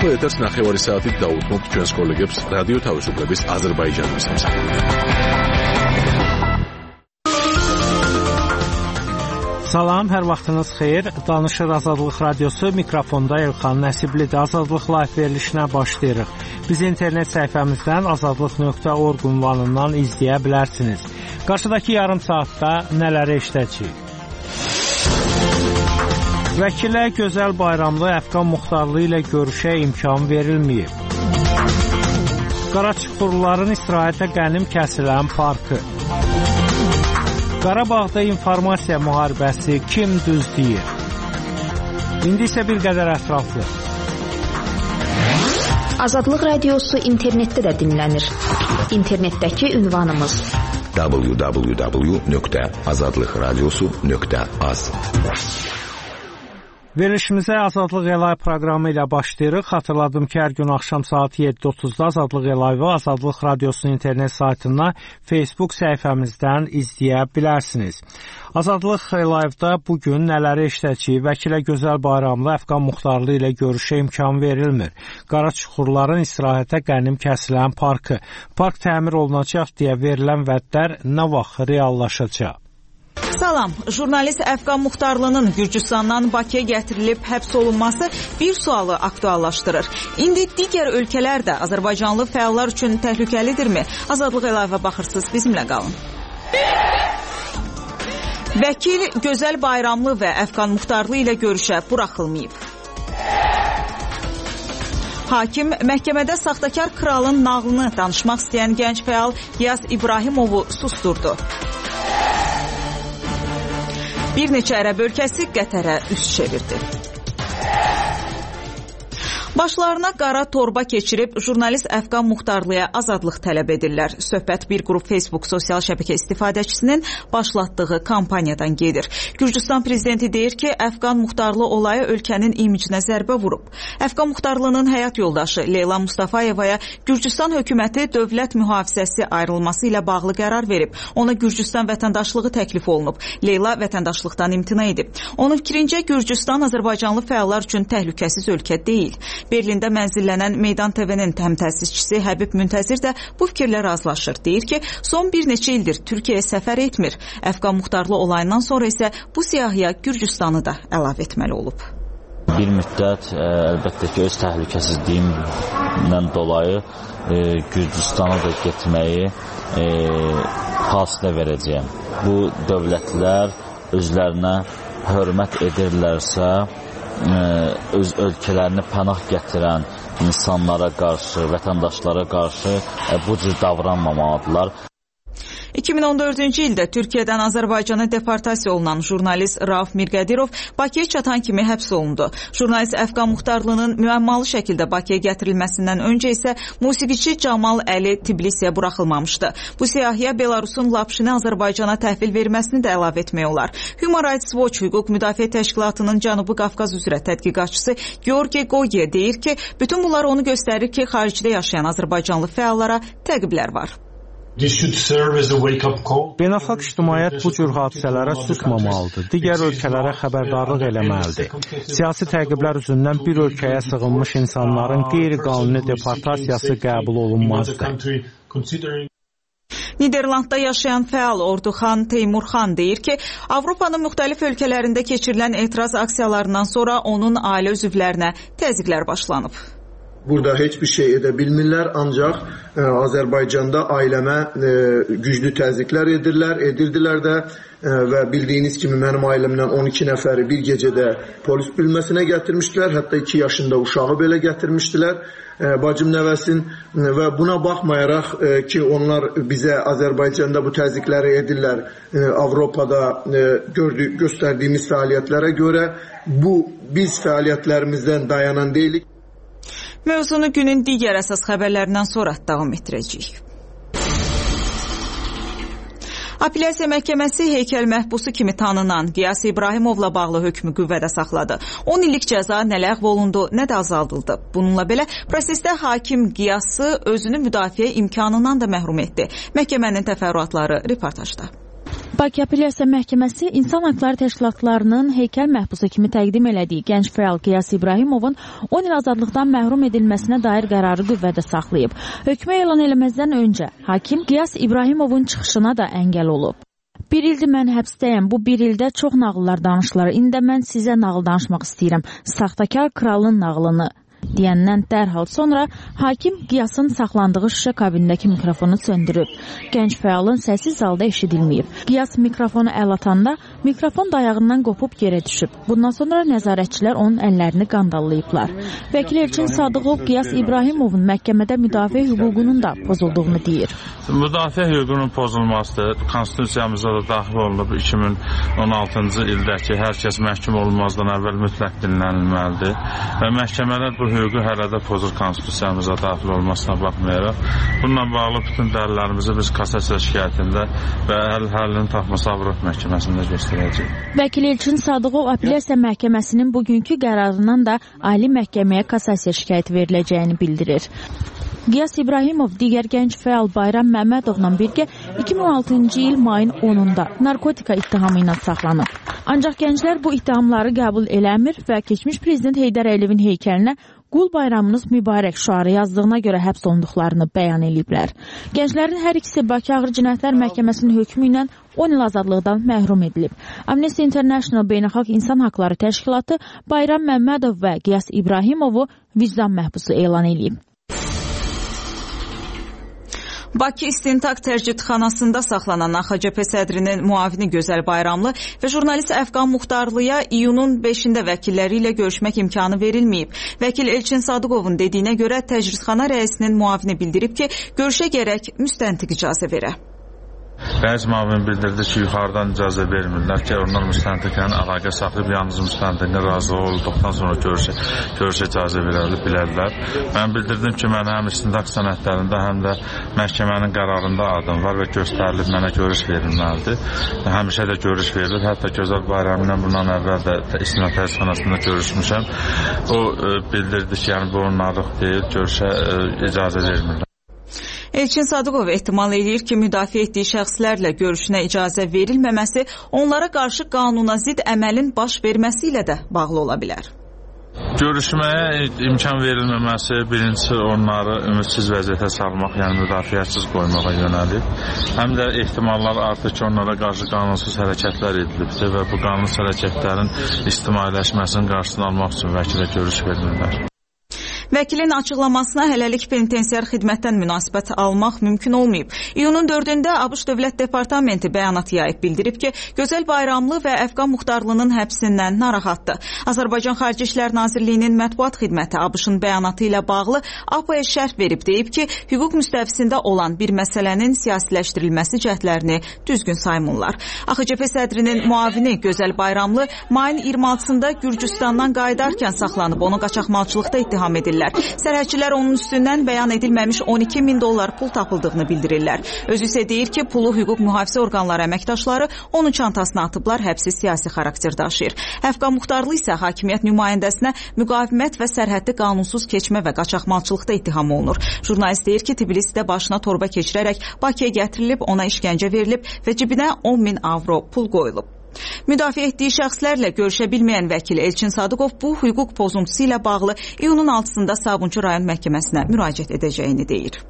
ახლა ეთერს 9 საათით დაუთმობთ ჩვენს კოლეგებს რადიო თავისუფლების აზერბაიჯანის სამსახურით. Salam, hər vaxtınız xeyir. Danışır Azadlıq Radiosu, mikrofonda Elxan Nəsiblidir. Azadlıq Live verilişinə başlayırıq. Biz internet səhifəmizdən azadlıq.org ünvanından izləyə bilərsiniz. Qarşıdakı yarım saatda nələri eşidəcəyik? Vəkilə Gözəl Bayramlı Əfqan Muxtarlı ilə görüşə imkan verilməyib. Qaraçuxurluların istirahətə qənim kəsilən parkı. Qarabağda informasiya müharibəsi kim düz deyir? İndi isə bir qədər ətraflı. Azadlıq Radiosu internetdə də dinlənir. İnternetdəki ünvanımız www.azadlıqradiosu.az. Verilişimizə Azadlıq Elay proqramı ilə başlayırıq. Xatırladım ki, hər gün axşam saat 7:30-da Azadlıq Elay və Azadlıq Radiosunun internet saytından Facebook səhifəmizdən izləyə bilərsiniz. Azadlıq Elayda bugün nələri eşidəcəyik? Vəkilə Gözəl Bayramlı Əfqan Muxtarlı ilə görüşə imkan verilmir. Qaraçuxurluların istirahətə qənim kəsilən parkı. Park təmir olunacaq deyə verilən vədlər nə vaxt reallaşacaq? Salam, jurnalist Əfqan Muxtarlının Gürcüstandan Bakıya gətirilib həbs olunması bir sualı aktuallaşdırır. İndi digər ölkələr də Azərbaycanlı fəallar üçün təhlükəlidirmi? Azadlıq Əlavə baxırsınız, bizimlə qalın. Vəkil Gözəl Bayramlı və Əfqan Muxtarlı ilə görüşə buraxılmayıb. Hakim məhkəmədə saxtakar kralın nağlını danışmaq istəyən gənc fəal Qiyas İbrahimovu susturdu. Bir neçə ərəb ölkəsi Qətərə üz çevirdi. Başlarına qara torba keçirib jurnalist Əfqan Muxtarlıya azadlıq tələb edirlər. Söhbət bir qrup Facebook sosial şəbəkə istifadəçisinin başlatdığı kampaniyadan gedir. Gürcüstan prezidenti deyir ki, Əfqan Muxtarlı olayı ölkənin imicinə zərbə vurub. Əfqan Muxtarlının həyat yoldaşı Leyla Mustafayevaya Gürcüstan hökuməti dövlət mühafizəsi ayrılması ilə bağlı qərar verib. Ona Gürcüstan vətəndaşlığı təklif olunub. Leyla vətəndaşlıqdan imtina edib. Onun fikrincə Gürcüstan Azərbaycanlı fəallar üçün təhlükəsiz ölkə deyil. Berlində mənzillənən Meydan TV-nin təmtəsisçisi Həbib Müntəzir də bu fikirlə razılaşır. Deyir ki, son bir neçə ildir Türkiyəyə səfər etmir. Əfqan Muxtarlı olayından sonra isə bu siyahıya Gürcüstanı da əlavə etməli olub. Bir müddət əlbəttə ki, öz təhlükəsizliyimdən dolayı Gürcüstana da getməyi fasilə verəcəyəm. Bu dövlətlər özlərinə hörmət edirlərsə, öz ölkələrini pənah gətirən insanlara qarşı, vətəndaşlara qarşı bu cür davranmamalıdırlar. 2014-cü ildə Türkiyədən Azərbaycana deportasiya olunan jurnalist Rauf Mirqədirov Bakıya çatan kimi həbs olundu. Jurnalist Əfqan Muxtarlının müəmmalı şəkildə Bakıya gətirilməsindən öncə isə musiqiçi Camal Əli Tbilisiyə buraxılmamışdı. Bu siyahıya Belarusun Lapşini Azərbaycana təhvil verməsini də əlavə etmək olar. Human Rights Watch Hüquq Müdafiə Təşkilatının Cənubi Qafqaz üzrə tədqiqatçısı Georgi Goye deyir ki, bütün bunlar onu göstərir ki, xaricdə yaşayan Azərbaycanlı fəallara təqiblər var. Beynəlxalq ictimaiyyət bu cür hadisələrə susmamalıdır. Digər ölkələrə xəbərdarlıq eləməlidir. Siyasi təqiblər üzündən bir ölkəyə sığınmış insanların qeyri-qanuni deportasiyası qəbul olunmazdır. Niderlandda yaşayan fəal Orduxan Teymurxan deyir ki, Avropanın müxtəlif ölkələrində keçirilən etiraz aksiyalarından sonra onun ailə üzvlərinə təzyiqlər başlanıb. Burada heç bir şey edə bilmirlər, ancaq Azərbaycanda ailəmə güclü təzyiqlər edirdilər də və bildiyiniz kimi mənim ailəmdən 12 nəfəri bir gecədə polis bölməsinə gətirmişdilər, hətta 2 yaşında uşağı belə gətirmişdilər, bacım nəvəsin və buna baxmayaraq ki, onlar bizə Azərbaycanda bu təzyiqləri edirlər, Avropada göstərdiyimiz fəaliyyətlərə görə biz fəaliyyətlərimizdən dayanan deyilik. Mövzunu günün digər əsas xəbərlərindən sonra davam etdirəcəyik. Apellyasiya məhkəməsi heykəl məhbusu kimi tanınan Qiyas İbrahimovla bağlı hökmü qüvvədə saxladı. 10 illik cəza nə ləğv olundu, nə də azaldıldı. Bununla belə prosesdə hakim Qiyası özünü müdafiə imkanından da məhrum etdi. Məhkəmənin təfərrüatları reportajda. Bakı Apellyasiya Məhkəməsi İnsan Haqları Təşkilatlarının heykəl məhbusu kimi təqdim elədiyi gənc fəal Qiyas İbrahimovun 10 il azadlıqdan məhrum edilməsinə dair qərarı qüvvədə saxlayıb. Hökmü elan eləməzdən öncə hakim Qiyas İbrahimovun çıxışına da əngəl olub. Bir ildir mən həbsdəyəm. Bu bir ildə çox nağıllar danışılar. İndi mən sizə nağıl danışmaq istəyirəm. Saxtakar kralın nağılını deyəndən dərhal sonra hakim Qiyasın saxlandığı şüşə kabinindəki mikrofonu söndürüb. Gənc fəalın səsi zalda eşidilməyib. Qiyas mikrofonu əl atanda mikrofon dayağından qopub yerə düşüb. Bundan sonra nəzarətçilər onun əllərini qandallayıblar. Vəkil Elçin Sadıqov Qiyas İbrahimovun məhkəmədə müdafiə hüququnun da pozulduğunu deyir. Müdafiə hüququnun pozulması konstitusiyamıza da daxil olunub. 2016-cı ildəki hər kəs məhkum olunmazdan əvvəl mütləq dinlənilməlidir və məhkəmələr bu hüququ hələ də pozur konstitusiyamıza daxil olmasına baxmayaraq. Bununla bağlı bütün dəlillərimizi biz kassasiya şikayətində və həllini tapması Avropa məhkəməsində göstərəcəyik. Vəkil Elçin Sadıqov Apellyasiya Məhkəməsinin bugünkü qərarından da Ali Məhkəməyə kassasiya şikayət veriləcəyini bildirir. Qiyas İbrahimov digər gənc fəal Bayram Məmmədovla birgə 2016-cı il mayın 10-da narkotika ittihamı ilə saxlanıb. Ancaq gənclər bu ittihamları qəbul eləmir və keçmiş prezident Heydər Əliyevin heykəlinə Qul bayramınız mübarək şüarı yazdığına görə həbs olunduqlarını bəyan ediblər. Gənclərin hər ikisi Bakı Ağır Cinayətlər Məhkəməsinin hökmü ilə 10 il azadlıqdan məhrum edilib. Amnesty International Beynəlxalq İnsan Haqları Təşkilatı Bayram Məmmədov və Qiyas İbrahimovu vicdan məhbusu elan edib. Bakı İstintaq Təcridxanasında saxlanan AXCP sədrinin müavini Gözəl Bayramlı və jurnalist Əfqan Muxtarlıya iyunun 5-də vəkilləri ilə görüşmək imkanı verilməyib. Vəkil Elçin Sadıqovun dediyinə görə təcridxana rəisinin müavini bildirib ki, görüşə gərək müstəntiq icazə verə. Rəis müavin bildirdi ki, yuxarıdan icazə vermirlər ki, onlar müstəntiqlə əlaqə saxlayıb, yalnız müstəntiqin razı olduqdan sonra görüşə icazə bilərlər. Mən bildirdim ki, mən həm istintaq sənədlərində, həm də məhkəmənin qərarında adım var və göstərilib mənə görüş verilməlidir. Həmişə də görüş verilir. Hətta Gözəl Bayramı ilə bundan əvvəl də istintaq təcridxanasında görüşmüşəm. O bildirdi ki, yəni bu onlarlıq deyil, görüşə icazə vermirlər. Elçin Sadıqov ehtimal edir ki, müdafiə etdiyi şəxslərlə görüşünə icazə verilməməsi onlara qarşı qanuna zidd əməlin baş verməsi ilə də bağlı ola bilər. Görüşməyə imkan verilməməsi birincisi onları ümidsiz vəziyyətə salmaq, yəni müdafiəsiz qoymağa yönəlib. Həm də ehtimallar artıq ki, onlara qarşı qanunsuz hərəkətlər edilibdir və bu qanunsuz hərəkətlərin ictimailəşməsinin qarşısını almaq üçün vəkilə görüş verilirlər. Vəkilin açıqlamasına hələlik penitensiar xidmətdən münasibət almaq mümkün olmayıb. İyunun 4-də ABŞ Dövlət Departamenti bəyanat yayıb bildirib ki, Gözəl Bayramlı və Əfqan Muxtarlının həbsindən narahatdır. Azərbaycan Xarici İşlər Nazirliyinin mətbuat xidməti ABŞ-ın bəyanatı ilə bağlı APA-ya şərh verib, deyib ki, hüquq müstəvisində olan bir məsələnin siyasiləşdirilməsi cəhdlərini düzgün saymırlar. AXCP sədrinin müavini Gözəl Bayramlı mayın 26-sında Gürcüstandan qayıdarkən saxlanıb, onu qaçaqmalçılıqda ittiham edirlər. Sərhədçilər onun üstündən bəyan edilməmiş $12.000 pul tapıldığını bildirirlər. Özü isə deyir ki, pulu hüquq mühafizə orqanları əməkdaşları onun çantasına atıblar, həbsi siyasi xarakter daşıyır. Əfqan Muxtarlı isə hakimiyyət nümayəndəsinə müqavimət və sərhəddi qanunsuz keçmə və qaçaqmalçılıqda ittiham olunur. Jurnalist deyir ki, Tbilisidə başına torba keçirərək Bakıya gətirilib, ona işgəncə verilib və cibinə 10.000 avro pul qoyulub. Müdafiə etdiyi şəxslərlə görüşə bilməyən vəkil Elçin Sadıqov bu hüquq pozuntusu ilə bağlı iyunun 6-sında Sabunçu rayon məhkəməsinə müraciət edəcəyini deyir.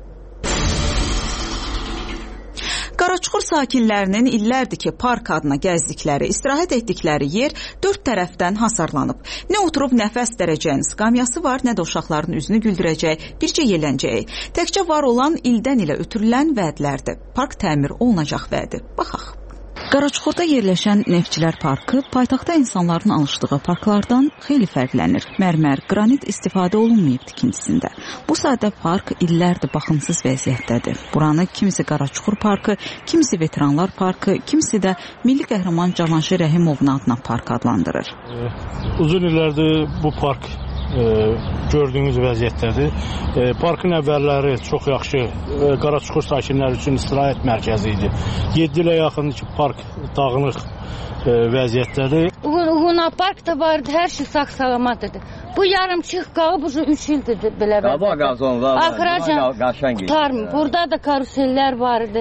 Qaraçuxur sakinlərinin illərdir ki, park adına gəzdikləri, istirahət etdikləri yer 4 tərəfdən hasarlanıb. Nə oturub nəfəs dərəcəyin skamyası var, nə də uşaqların üzünü güldürəcək, bircə yelləncəyi. Təkcə var olan ildən ilə ötürülən vədlərdir. Park təmir olunacaq vədi. Baxaq. Qaraçuxurda yerləşən Neftçilər Parkı paytaxtda insanların alışdığı parklardan xeyli fərqlənir. Mərmər, qranit istifadə olunmayıb tikintisində. Bu sadə park illərdir baxımsız vəziyyətdədir. Buranı kimisi Qaraçuxur Parkı, kimisi Veteranlar Parkı, kimisi də Milli Qəhrəman Cavanşir Rəhimovun adına park adlandırır. Uzun illərdir bu park gördüyünüz vəziyyətdədir. Parkın əvvəlləri çox yaxşı Qaraçuxur sakinləri üçün istirahət mərkəzi idi. 7 ilə yaxın ki, park dağınıq vəziyyətdədir. Uğuna park da vardı, hər şey sağ-salamatıdır. Bu yarımçıq qalıb 3 ildir belə vəziyyətdə. Axıracan qutarmır. Burada da karusellər var idi.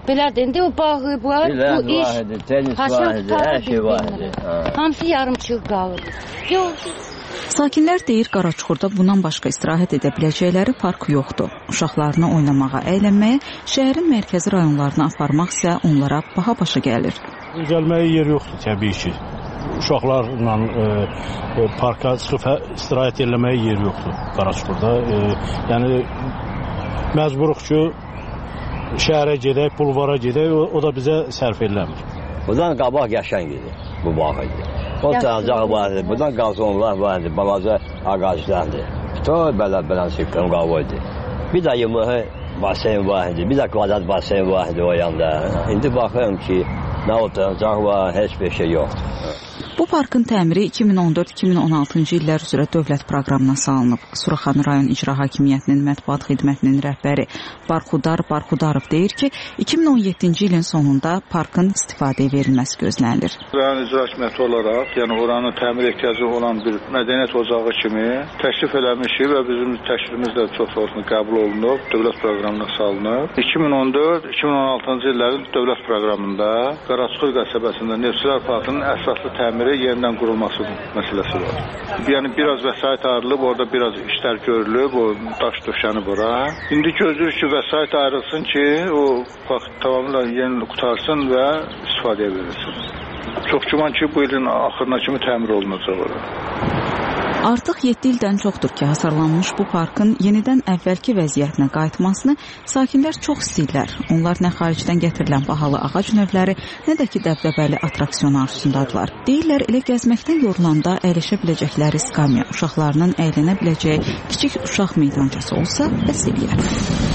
Belədir, indi o bağı var, bu iş, haşam tutarı bilmir. Hamısı yarımçıq qalır. Yox. Sakinlər deyir, Qaraçuxurda bundan başqa istirahət edə biləcəkləri park yoxdur. Uşaqlarını oynamağa, əylənməyə, şəhərin mərkəzi rayonlarına aparmaq isə onlara baha başa gəlir. Gəlməyə yer yoxdur təbii ki. Uşaqlarla parka çıxıb istirahət eləməyə yer yoxdur Qaraçuxurda. Yəni məcburuq ki, şəhərə gedək, bulvara gedək, o da bizə sərf eləmir. Buradan qabaq qəşəng idi, bu bağ idi. O tənəcaq var idi, buradan qazonlar var idi, balaca ağaclardı. Bütün belə çıqqın qava idi. Bir də yumruğu basen var idi, bir də kvadrat basen var idi o yanda. İndi baxıyorum ki, nə oturacaq var, heç bir şey yoxdur. Bu parkın təmiri 2014-2016-cı illər üzrə dövlət proqramına salınıb. Suraxanı rayon İcra Hakimiyyətinin mətbuat xidmətinin rəhbəri Barxudarov deyir ki, 2017-ci ilin sonunda parkın istifadəyə verilməsi gözlənilir. Rayon İcra Hakimiyyəti olaraq, yəni oranın təmir ehtiyacı olan bir mədəniyyət ocağı kimi təklif eləmişik və bizim təklifimiz də çox olsun qəbul olunub, dövlət proqramına salınıb. 2014-2016-cı illərin dövlət proqramında Qaraçuxur qəsəbəsində Neftçilər Parkının əsaslı təmiri yenidən qurulması məsələsi var. Yəni biraz vəsait ayrılıb, orada biraz işlər görülüb, o daş döşənib ora. İndi gözləyir ki, vəsait ayrılsın ki, o tamamilə yeni qutarsın və istifadəyə verilsin. Çox güman ki, bu ilin axırına kimi təmir olunacaq ora. Artıq 7 ildən çoxdur ki, hasarlanmış bu parkın yenidən əvvəlki vəziyyətinə qayıtmasını sakinlər çox istəyirlər. Onlar nə xaricdən gətirilən bahalı ağac növləri, nə də ki, dəbdəbəli atraksiyon arzusundadırlar. Deyirlər, elə gəzməkdən yorulanda əyləşə biləcəkləri skamya, uşaqlarının əylənə biləcəyi kiçik uşaq meydancası olsa, bəs eləyər.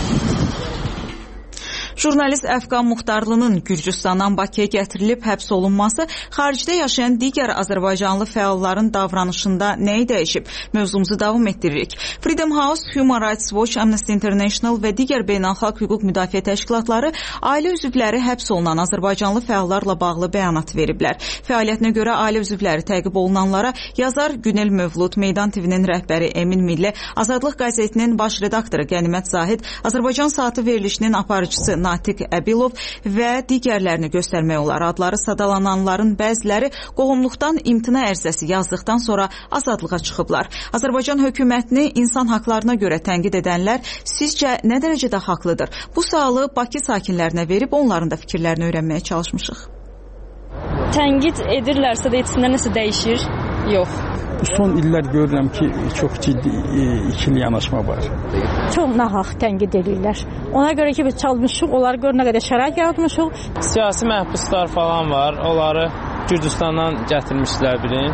Jurnalist Əfqan Muxtarlının Gürcüstandan Bakıya gətirilib həbs olunması xaricdə yaşayan digər Azərbaycanlı fəalların davranışında nəyi dəyişib? Mövzumuzu davam etdiririk. Freedom House, Human Rights Watch, Amnesty International və digər beynəlxalq hüquq müdafiə təşkilatları ailə üzvləri həbs olunan Azərbaycanlı fəallarla bağlı bəyanat veriblər. Fəaliyyətinə görə ailə üzvləri təqib olunanlara yazar Günel Mövlud, Meydan TV-nin rəhbəri Emin Milli, Azadlıq qəzetinin baş redaktoru Qənimət Zahid, Azərbaycan Saatı verilişinin aparıcısı Natiq Əbilov və digərlərini göstərmək olar. Adları sadalananların bəziləri qohumluqdan imtina ərizəsi yazdıqdan sonra azadlığa çıxıblar. Azərbaycan hökumətini insan haqlarına görə tənqid edənlər sizcə nə dərəcədə haqlıdır? Bu sualı Bakı sakinlərinə verib onların da fikirlərini öyrənməyə çalışmışıq. Tənqid edirlərsə də içində nəsə dəyişir? Yox. Son illər görürəm ki, çox ciddi ikili yanaşma var. Çox nahaq tənqid edirlər. Ona görə ki, biz çalmışıq, onları görə nə qədər şərait yaratmışıq. Siyasi məhbuslar falan var, onları Gürcüstandan gətirmişlər birin.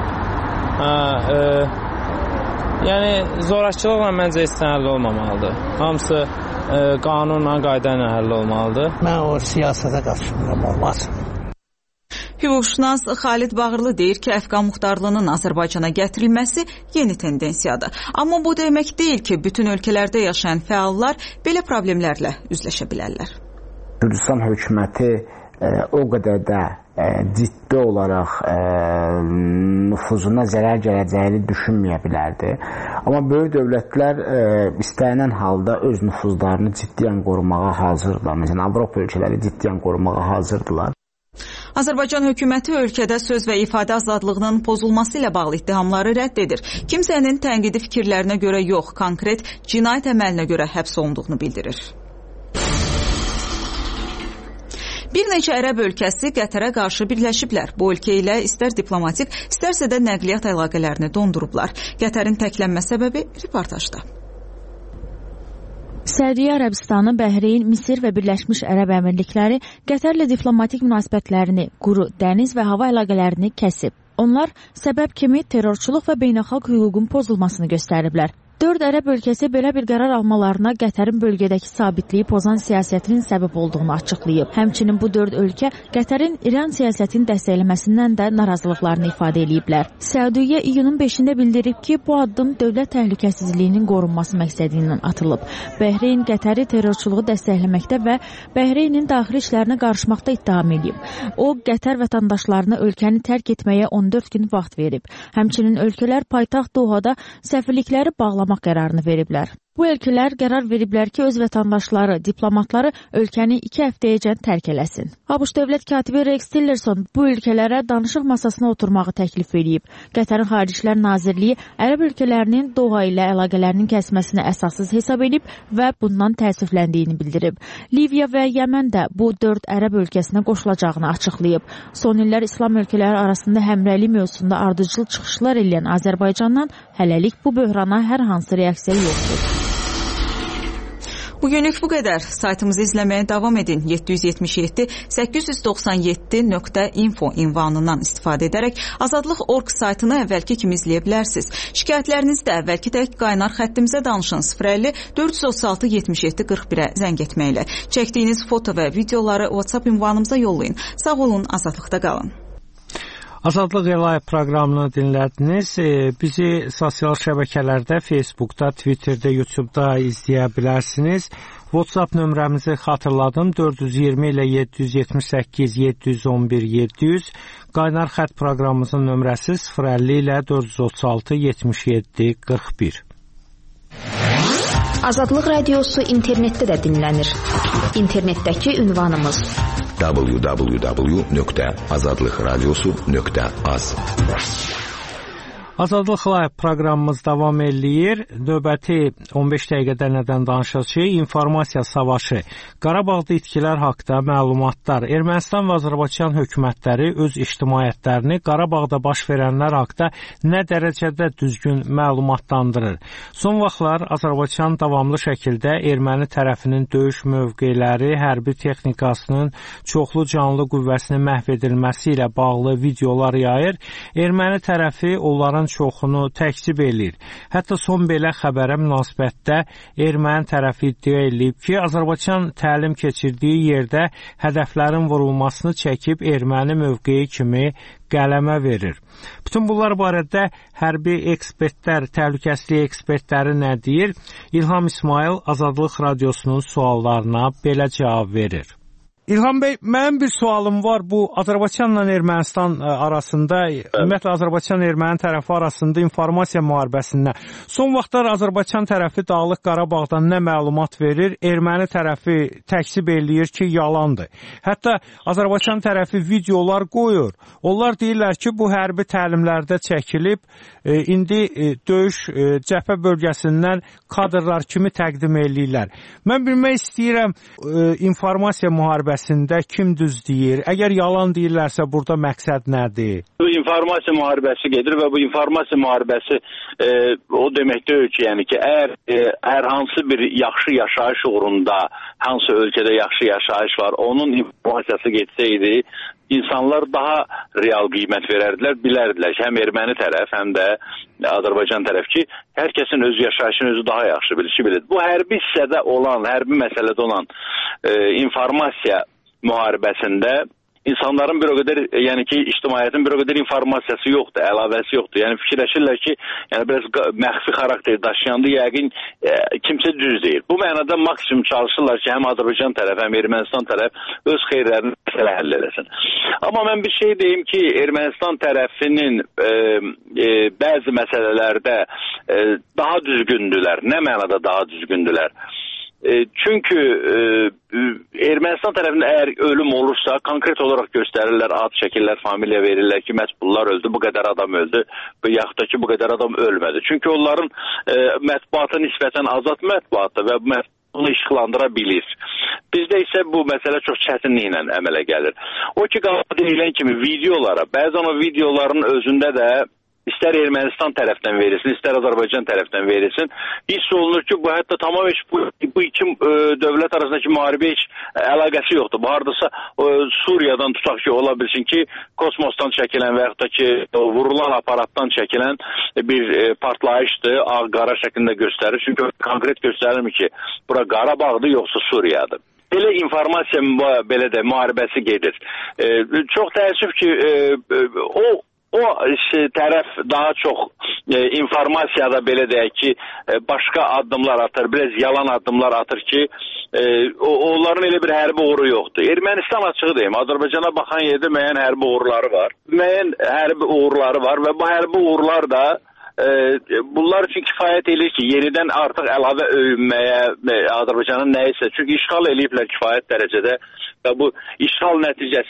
Yəni, zorakılıqla məncə heç həll olmamalıdır. Hamısı qanunla, qayda ilə həll olmalıdır. Mən o siyasətə qarşımıram, olmaz. Hüquqşünas Xalid Bağırlı deyir ki, Əfqan Muxtarlının Azərbaycana gətirilməsi yeni tendensiyadır. Amma bu demək deyil ki, bütün ölkələrdə yaşayan fəallar belə problemlərlə üzləşə bilərlər. Gürcüstan hökuməti o qədər də ciddi olaraq nüfuzuna zərər gələcəyini düşünməyə bilərdi. Amma böyük dövlətlər istənilən halda öz nüfuzlarını ciddiyyən qorumağa hazırdılar. Məsələn, Avropa ölkələri ciddiyyən qorumağa hazırdılar. Azərbaycan hökuməti ölkədə söz və ifadə azadlığının pozulması ilə bağlı ittihamları rədd edir. Kimsənin tənqidi fikirlərinə görə yox, konkret cinayət əməlinə görə həbs olunduğunu bildirir. Bir neçə ərəb ölkəsi Qətərə qarşı birləşiblər. Bu ölkə ilə istər diplomatik, istərsə də nəqliyyat əlaqələrini dondurublar. Qətərin təklənmə səbəbi reportajda. Səudiyyə Ərəbistanı, Bəhreyn, Misir və Birləşmiş Ərəb Əmirlikləri Qətərlə diplomatik münasibətlərini, quru, dəniz və hava əlaqələrini kəsib. Onlar səbəb kimi terrorçuluq və beynəlxalq hüququn pozulmasını göstəriblər. 4 ərəb ölkəsi belə bir qərar almalarına Qətərin bölgədəki sabitliyi pozan siyasətinin səbəb olduğunu açıqlayıb. Həmçinin bu 4 ölkə Qətərin İran siyasətini dəstəkləməsindən də narazılıqlarını ifadə ediblər. Səudiyyə iyunun 5-də bildirib ki, bu addım dövlət təhlükəsizliyinin qorunması məqsədi ilə atılıb. Bəhreyn Qətəri terrorçuluğu dəstəkləməkdə və Bəhreynin daxili işlərinə qarışmaqda ittiham edib. O, Qətər vətəndaşlarına ölkəni tərk etməyə 14 gün vaxt verib. Həmçinin ölkələr paytaxt Dohada səfirlikləri bağlamaq qərarını veriblər. Bu ölkələr qərar veriblər ki, öz vətəndaşları, diplomatları ölkəni 2 həftəyəcən tərk eləsin. ABŞ dövlət katibi Rex Tillerson bu ölkələrə danışıq masasına oturmağı təklif edib. Qətərin Xarici İşlər Nazirliyi Ərəb ölkələrinin Doha ilə əlaqələrinin kəsməsini əsassız hesab edib və bundan təəssüfləndiyini bildirib. Liviya və Yəmən də bu 4 ərəb ölkəsinə qoşulacağını açıqlayıb. Son illər İslam ölkələri arasında həmrəylik mövzusunda ardıcıl çıxışlar edən Azərbaycandan hələlik bu böhrana hər hansı reaksiya yoxdur. Bugünlük bu qədər. Saytımızı izləməyə davam edin. 777-897.info ünvanından istifadə edərək Azadlıq.org saytını əvvəlki kimi izləyə bilərsiniz. Şikayətlərinizi də əvvəlki tək qaynar xəttimizə danışın 050-436-77-41-ə zəng etməklə. Çəkdiyiniz foto və videoları WhatsApp ünvanımıza yollayın. Sağ olun, azadlıqda qalın. Azadlıq Live proqramını dinlədiniz. Bizi sosial şəbəkələrdə, Facebookda, Twitterdə, YouTube'da izləyə bilərsiniz. WhatsApp nömrəmizi xatırladım. 420 ilə 778 711 700. Qaynar xətt proqramımızın nömrəsi 050 ilə 436 77 41. Azadlıq Radiosu internetdə də dinlənir. İnternetdəki ünvanımız www.azadlıqradiosu.az. Azadlıq Live proqramımız davam eləyir. Növbəti 15 dəqiqədə nədən danışacağıq? İnformasiya savaşı. Qarabağda itkilər haqqında məlumatlar. Ermənistan və Azərbaycan hökumətləri öz ictimaiyyətlərini Qarabağda baş verənlər haqqında nə dərəcədə düzgün məlumatlandırır? Son vaxtlar Azərbaycan davamlı şəkildə erməni tərəfinin döyüş mövqeləri, hərbi texnikasının çoxlu canlı qüvvəsinin məhv edilməsi ilə bağlı videolar yayır. Erməni tərəfi onların çoxunu təkzib eləyir. Hətta son belə xəbərə münasibətdə erməni tərəfi iddia edib ki, Azərbaycan təlim keçirdiyi yerdə hədəflərin vurulmasını çəkib erməni mövqeyi kimi qələmə verir. Bütün bunlar barədə hərbi ekspertlər, təhlükəsizlik ekspertləri nə deyir? İlham İsmail Azadlıq Radiosunun suallarına belə cavab verir. İlham bəy, mənim bir sualım var. Bu Azərbaycanla Ermənistan arasında, ümumiyyətlə Azərbaycan-Erməni tərəfi arasında informasiya müharibəsində. Son vaxtlar Azərbaycan tərəfi Dağlıq Qarabağdan nə məlumat verir? Erməni tərəfi təkzib eləyir ki, yalandır. Hətta Azərbaycan tərəfi videolar qoyur. Onlar deyirlər ki, bu hərbi təlimlərdə çəkilib, indi döyüş cəbhə bölgəsindən kadrlar kimi təqdim eləyirlər. Mən bilmək istəyirəm, informasiya müharibəsində kim düz deyir? Əgər yalan deyirlərsə, burada məqsəd nədir? Bu informasiya müharibəsi gedir və bu informasiya müharibəsi o demək deyil ki, yəni ki, hər hansı bir yaxşı yaşayış uğrunda, hansı ölkədə yaxşı yaşayış var, onun informasiyası getsəydi, insanlar daha real qiymət verərdilər, bilərdilər ki, həm erməni tərəf, həm də Azərbaycan tərəf ki, hər kəsin öz yaşayışını özü daha yaxşı bilir. Bu hərbi hissədə olan, hərbi məsələdə olan informasiya müharibəsində insanların bir o qədər, yəni ki, ictimaiyyətin bir o qədər informasiyası yoxdur, əlavəsi yoxdur. Yəni fikirləşirlər ki, yəni biraz məxfi xarakter daşıyandı, yəqin kimsə düz deyir. Bu mənada maksimum çalışırlar ki, həm Azərbaycan tərəf, həm Ermənistan tərəf öz xeyirlərini həll eləsin. Amma mən bir şey deyim ki, Ermənistan tərəfinin bəzi məsələlərdə daha düzgündülər. Nə mənada daha düzgündülər? Çünki Ermənistan tərəfində əgər ölüm olursa, konkret olaraq göstərirlər, ad çəkirlər, familiya verirlər ki, məhz bunlar öldü, bu qədər adam öldü, yaxud da ki, bu qədər adam ölmədi. Çünki onların mətbuatı nisbətən azad mətbuatı və bu bunu işıqlandıra bilir. Bizdə isə bu məsələ çox çətinliklə əmələ gəlir. O ki, qalıb deyilən kimi videolara, bəzən o videoların özündə də İstər Ermənistan tərəfdən verilsin, istər Azərbaycan tərəfdən verilsin. Hiss olunur ki, bu hətta tamam heç bu iki dövlət arasındakı müharibə heç əlaqəsi yoxdur. Bu hardasa Suriyadan tutaq ki, ola bilsin ki, kosmosdan çəkilən və yaxud da ki, vurulan aparatdan çəkilən bir partlayışdır, ağ-qara şəklində göstərir. Çünki konkret göstərilmir ki, bura Qarabağdır, yoxsa Suriyadır. Belə informasiya, belə də müharibəsi gedir. Çox təəssüf ki, o tərəf daha çox informasiyada belə deyək ki, başqa addımlar atır, biraz yalan addımlar atır ki, onların elə bir hərbi uğuru yoxdur. Ermənistan açığı deyim, Azərbaycana baxan yerdə müəyyən hərbi uğurları var. Müəyyən hərbi uğurları var və bu hərbi uğurlar da bunlar üçün kifayət edir ki, yenidən artıq əlavə öyünməyə Azərbaycanın nəyisə. Çünki işğal eləyiblər kifayət dərəcədə və bu işğal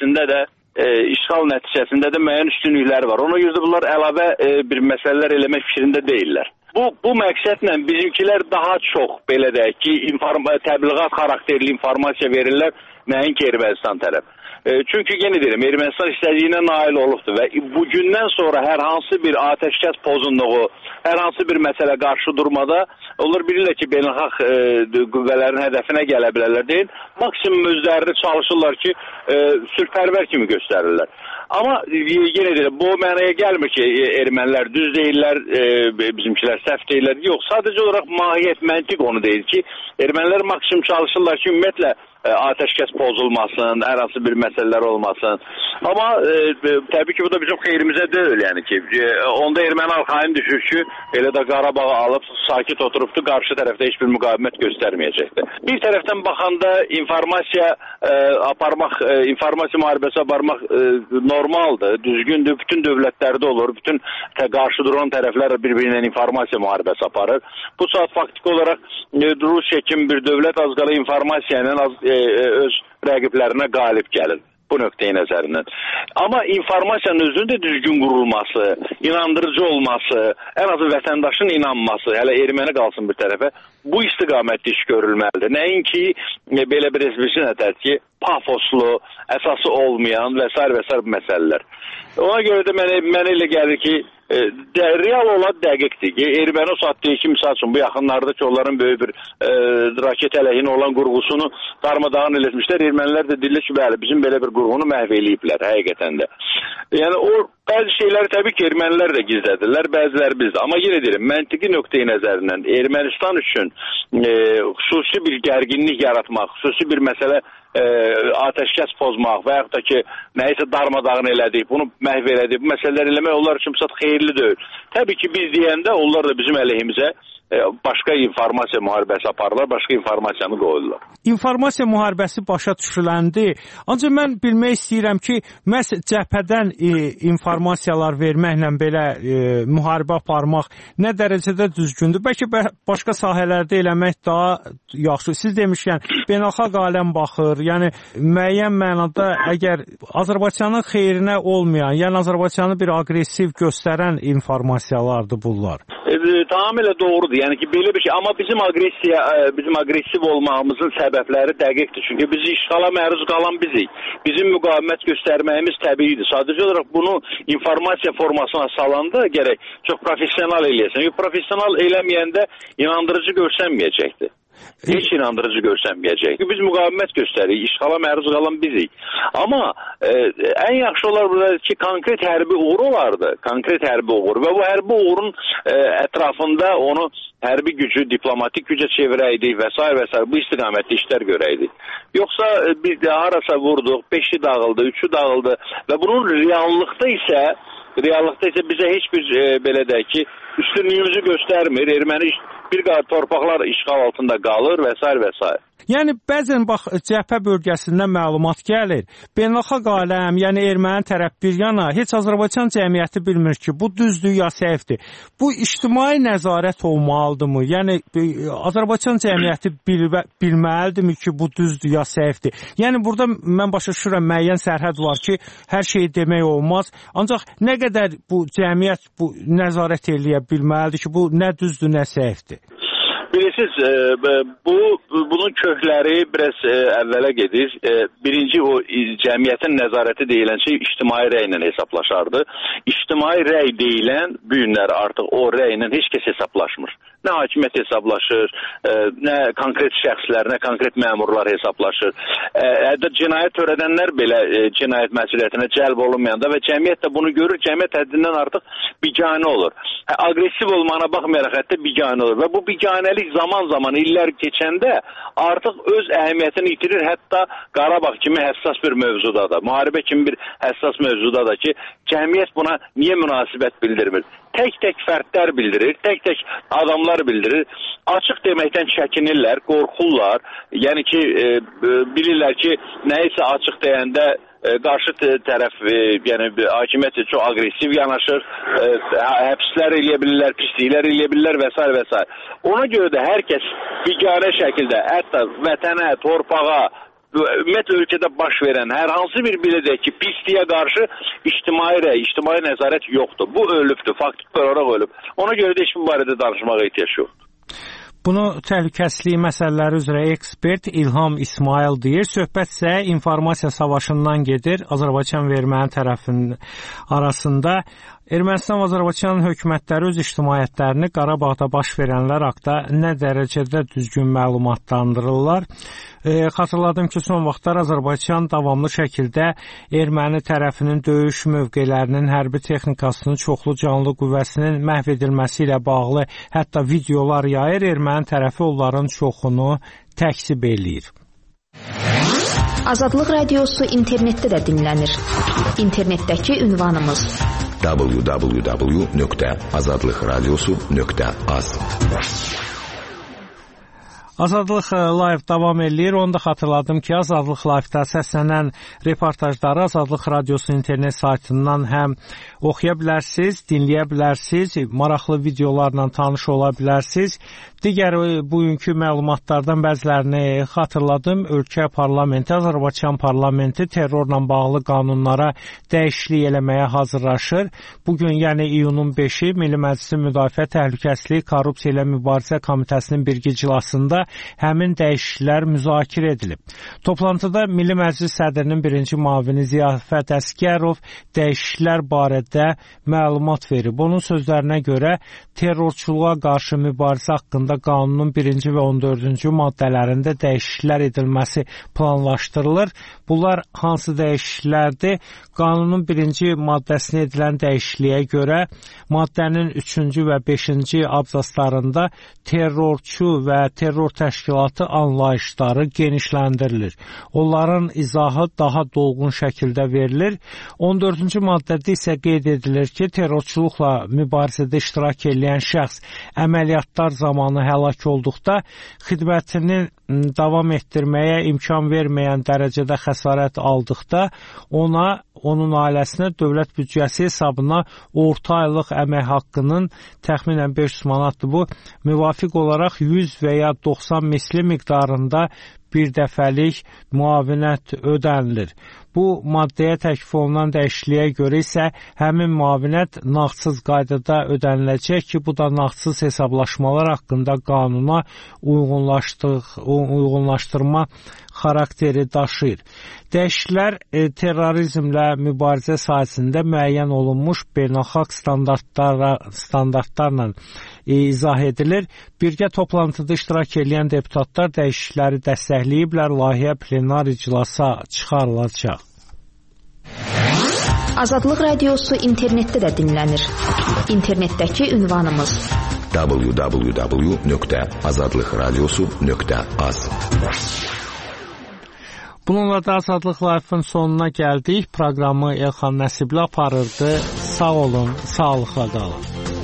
nəticəsində də müəyyən üstünlükləri var. Ona görə də bunlar əlavə bir məsələlər eləmək fikrində deyirlər. Bu məqsədlə bizimkilər daha çox, belə deyək ki, təbliğat xarakterli informasiya verirlər, nəinki Ermənistan tərəf. Çünki yenə deyirəm, Ermənistan istədiyinə nail olubdur və bu gündən sonra hər hansı bir atəşkəs pozunluğu, hər hansı bir məsələ qarşı durmada onlar bilirlər ki, beynəlxalq qüvvələrin hədəfinə gələ bilərlər deyil, maksimum özlərini çalışırlar ki, sülhpərvər kimi göstərirlər. Amma yenə deyirəm, bu mənaya gəlmir ki, ermənilər düz deyirlər, bizimkilər səhv deyirlər. Yox, sadəcə olaraq mahiyyət, məntiq onu deyir ki, ermənilər maksimum çalışırlar ki, ümumiyyətlə atəşkəs pozulmasın, hər hansı bir məsələlər olmasın. Amma təbii ki, bu da bizim xeyrimizə deyil, yəni ki, onda erməni arxayın düşür ki, elə də Qarabağı alıb sakit oturubdu, qarşı tərəfdə heç bir müqavimət göstərməyəcəkdir. Bir tərəfdən baxanda informasiya müharibəsi aparmaq normaldır, düzgündür, bütün dövlətlərdə olur, bütün qarşı duran tərəflər bir-birindən informasiya müharibəsi aparır. Bu saat faktiki olaraq Rusiya kimi bir dövlət az qala informasiya ilə öz rəqiblərinə qalib gəlir bu nöqteyi nəzərindən. Amma informasiyanın özünün də düzgün qurulması, inandırıcı olması, ən azı vətəndaşın inanması, hələ erməni qalsın bir tərəfə, bu istiqamətdə iş görülməlidir. Nəinki belə bir ki, pafoslu, əsası olmayan və s. məsələlər. Ona görə də mənə elə gəlir ki, real olan dəqiqdir ki, erməni o saat deyir ki, misal üçün bu yaxınlarda ki, onların böyük bir raket əleyhinə olan qurğusunu darmadağın eləmişlər. Ermənilər də deyirlər ki, bəli, bizim belə bir qurğunu məhv eləyiblər, həqiqətən də. Yəni, o bəzi şeyləri təbii ki, ermənilər də gizlədirlər, bəziləri bizdə. Amma yenə deyirəm, məntiqi nöqteyi nəzərindən Ermənistan üçün xüsusi bir gərginlik yaratmaq, xüsusi bir məsələ atəşkəs pozmaq və yaxud da ki, nəyisə darmadağın elədik, bunu məhv elədik, bu məsələlər eləmək onlar üçün xeyirli deyil. Təbii ki, biz deyəndə onlar da bizim əleyhimizə başqa informasiya müharibəsi aparırlar, başqa informasiyanı qoyurlar. İnformasiya müharibəsi başa düşüləndi. Ancaq mən bilmək istəyirəm ki, məhz cəbhədən informasiyalar verməklə belə müharibə aparmaq nə dərəcədə düzgündür? Bəlkə başqa sahələrdə eləmək daha yaxşı. Siz demişkən, beynəlxalq aləm baxır, yəni müəyyən mənada əgər Azərbaycanın xeyrinə olmayan, yəni Azərbaycanı bir aqressiv göstərən informasiyalardır bunlar. Tamamilə doğrudur. Yəni ki, belə bir şey. Amma bizim aqressiv olmağımızın səbəbləri dəqiqdir. Çünki bizi işğala məruz qalan bizik. Bizim müqavimət göstərməyimiz təbiidir. Sadəcə olaraq bunu informasiya formasına salanda gərək çox professional eləyəsən. Yox, professional eləməyəndə inandırıcı görsənməyəcəkdir. Heç inandırıcı görsənməyəcək. Biz müqavimət göstəririk, işğala məruz qalan bizik. Amma ən yaxşı olar burada ki, konkret hərbi uğur olardı. Konkret hərbi uğur və bu hərbi uğurun ətrafında onu hərbi gücü, diplomatik gücə çevirəydik və s. bu istiqamətdə işlər görəydik. Yoxsa biz də harasa vurduq, 5-i dağıldı, 3-ü dağıldı və bunun reallıqda isə bizə heç bir belə deyək ki, üstünlüyümüzü göstərmir. Erməni bir qədər torpaqlar işğal altında qalır və s. Yəni, bəzən bax, cəbhə bölgəsindən məlumat gəlir. Beynəlxalq aləm, yəni erməni tərəf bir yana, heç Azərbaycan cəmiyyəti bilmir ki, bu düzdür ya səhvdir. Bu ictimai nəzarət olmalıdırmı? Yəni, Azərbaycan cəmiyyəti bilməlidirmi ki, bu düzdür ya səhvdir? Yəni, burada mən başa düşürəm, müəyyən sərhəd var ki, hər şeyi demək olmaz. Ancaq nə qədər bu cəmiyyət bu nəzarət eləyə bilməlidir ki, bu nə düzdür, nə səhvdir? Bilirsiniz, bunun kökləri biraz əvvələ gedir. Birinci o cəmiyyətin nəzarəti deyilən şey ictimai rəylə hesablaşardı. İctimai rəy deyilən bu günlər artıq o rəylə heç kəs hesablaşmır. Nə hakimiyyət hesablaşır, nə konkret şəxslər, nə konkret məmurlar hesablaşır. Cinayət törədənlər belə cinayət məsuliyyətinə cəlb olunmayanda və cəmiyyət də bunu görür, cəmiyyət həddindən artıq biganə olur. Aqressiv olmağına baxmayaraq hətta biganə olur və bu biganəlik zaman-zaman illər keçəndə artıq öz əhəmiyyətini itirir, hətta Qarabağ kimi həssas bir mövzuda da, müharibə kimi bir həssas mövzuda da ki, cəmiyyət buna niyə münasibət bildirmir? Tək-tək fərdlər bildirir, tək-tək adamlar bildirir. Açıq deməkdən çəkinirlər, qorxurlar. Yəni ki, bilirlər ki, nəyisə açıq deyəndə qarşı tərəf, yəni hakimiyyət çox aqressiv yanaşır, həbslər eləyə bilirlər, pisliklər eləyə bilirlər və s. və s. Ona görə də hər kəs biganə şəkildə, hətta vətənə, torpağa, ümumiyyətlə ölkədə baş verən hər hansı bir biləcək ki, pisliyə qarşı ictimai nəzarət yoxdur. Bu ölübdür, faktik olaraq ölüb. Ona görə də heç bu barədə danışmağa ehtiyac yoxdur. Bunu təhlükəsizlik məsələləri üzrə ekspert İlham İsmail deyir. Söhbət isə informasiya savaşından gedir. Azərbaycan və Erməni tərəfinin arasında. Ermənistan və Azərbaycan hökumətləri öz ictimaiyyətlərini Qarabağda baş verənlər haqqında nə dərəcədə düzgün məlumatlandırırlar? Xatırladım ki, son vaxtlar Azərbaycan davamlı şəkildə erməni tərəfinin döyüş mövqelərinin, hərbi texnikasının, çoxlu canlı qüvvəsinin məhv edilməsi ilə bağlı hətta videolar yayır. Erməni tərəfi onların çoxunu təkzib eləyir. Azadlıq radiosu internetdə də dinlənir. İnternetdəki ünvanımız www.azadlıqradiosu.az. Azadlıq Live davam eləyir. Onu da xatırladım ki, Azadlıq Live-da səslənən reportajları Azadlıq Radiosu internet saytından həm oxuya bilərsiniz, dinləyə bilərsiniz, maraqlı videolarla tanış ola bilərsiniz. Digər bugünkü məlumatlardan bəzilərini xatırladım. Ölkə parlamenti, Azərbaycan parlamenti terrorla bağlı qanunlara dəyişiklik eləməyə hazırlaşır. Bugün, yəni iyunun 5-i Milli Məclisin Müdafiə Təhlükəsizlik Korrupsiya ilə Mübarizə Komitəsinin birgə iclasında həmin dəyişikliklər müzakirə edilib. Toplantıda Milli Məclis sədrinin birinci müavini Ziyafət Əsgərov dəyişikliklər barədə məlumat verib. Onun sözlərinə görə terrorçuluğa qarşı mübarizə haqqında qanunun 1-ci və 14-cü maddələrində dəyişikliklər edilməsi planlaşdırılır. Bunlar hansı dəyişikliklərdir? Qanunun 1-ci maddəsinə edilən dəyişikliyə görə maddənin 3-cü və 5-ci abzaslarında terrorçu və terror təşkilatı anlayışları genişləndirilir. Onların izahı daha dolğun şəkildə verilir. 14-cü maddədə isə qeyd edilir ki, terrorçuluqla mübarizədə iştirak edən şəxs əməliyyatlar zamanı həlak olduqda xidmətini davam etdirməyə imkan verməyən dərəcədə xəsarət aldıqda ona, onun ailəsinə dövlət büdcəsi hesabına orta aylıq əmək haqqının təxminən 500 manatdır bu, müvafiq olaraq 100 və ya 90 misli miqdarında bir dəfəlik müavinət ödənilir. Bu maddəyə təklif olunan dəyişikliyə görə isə həmin müavinət nağdsız qaydada ödəniləcək ki, bu da nağdsız hesablaşmalar haqqında qanuna uyğunlaşdırma xarakteri daşıyır. Dəyişikliklər terrorizmlə mübarizə sahəsində müəyyən olunmuş beynəlxalq standartlarla izah edilir. Birgə toplantıda iştirak edən deputatlar dəyişiklikləri dəstəkləyiblər, layihə plenar iclasa çıxarılacaq. Azadlıq radiosu internetdə də dinlənir. İnternetdəki ünvanımız www.azadlıqradiosu.az. Bununla da Azadlıq Live-ın sonuna gəldik. Proqramı Elxan Nəsibli aparırdı. Sağ olun, sağlıqla qalın.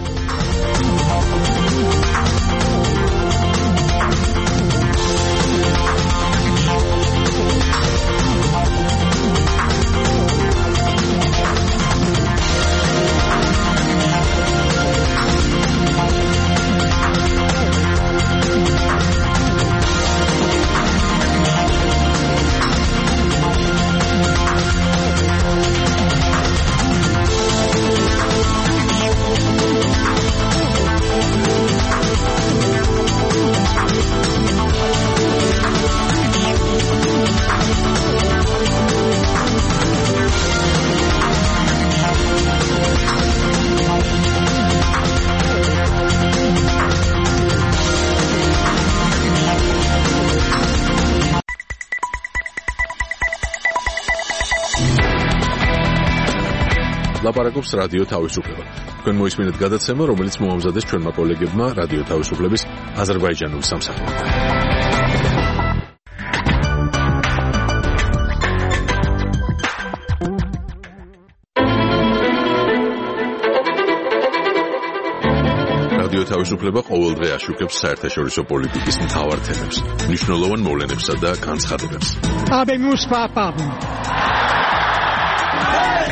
ლაპარაკობს რადიო თავისუფლება. თქვენ მოისმინეთ გადაცემა, რომელიც მოამზადეს ჩვენმა კოლეგებმა რადიო თავისუფლების აზერბაიჯანული სამსახურიდან. რადიო თავისუფლება ყოველდღე აშუქებს საერთაშორისო პოლიტიკის მთავარ თემებს, მნიშვნელოვან მოვლენებსა და განცხადებებს.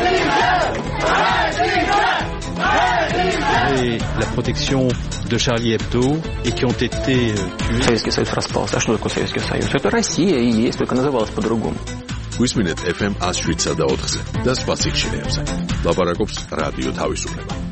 Et la protection de Charlie Hebdo et qui ont été tués. Советский Союз распался. А что такое Советский Союз? Это Россия и есть, только называлась по-другому. გვისმინეთ FM 107.4-ზე და სხვა სიგნალებზე. ლაპარაკობს რადიო თავისუფლება.